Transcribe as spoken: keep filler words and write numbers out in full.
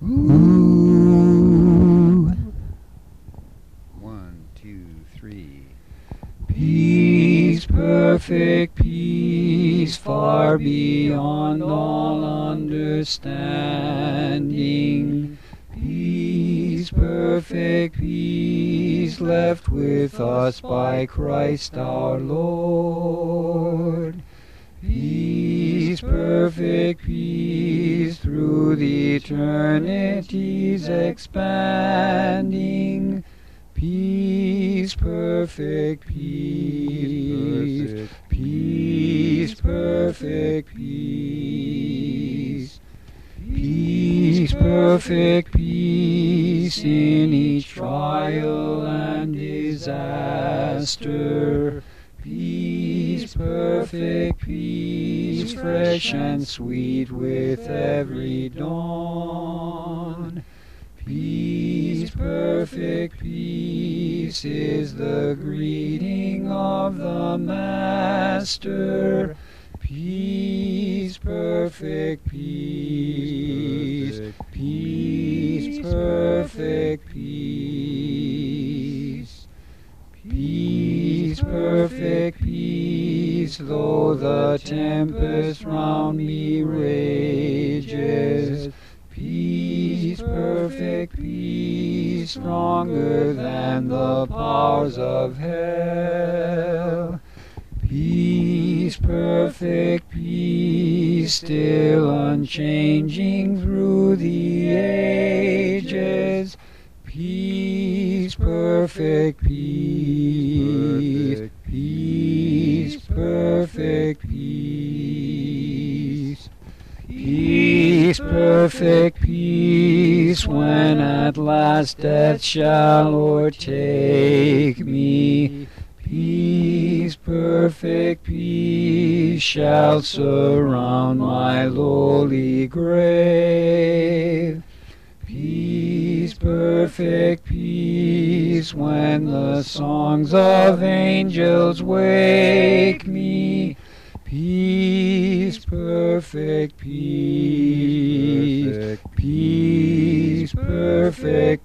Ooh. One, two, three. Peace, perfect peace, far beyond all understanding. Peace, perfect peace, left with us by Christ our Lord. Peace, perfect peace, through the eternities expanding. Peace, perfect peace, peace, perfect peace. Peace, perfect peace in each trial and disaster. Peace, perfect peace, fresh and sweet with every dawn. Peace, perfect peace is the greeting of the Master. Peace, perfect peace, peace, perfect peace. Peace, perfect peace, though the tempest round me rages. Peace, perfect peace, stronger than the powers of hell. Peace, perfect peace, still unchanging through the ages. Peace, perfect peace, peace, perfect peace. Peace, perfect peace, when at last death shall o'ertake me. Peace, perfect peace, shall surround my lowly grave. Peace, perfect peace, when the songs of angels wake me. Peace, perfect peace, peace, perfect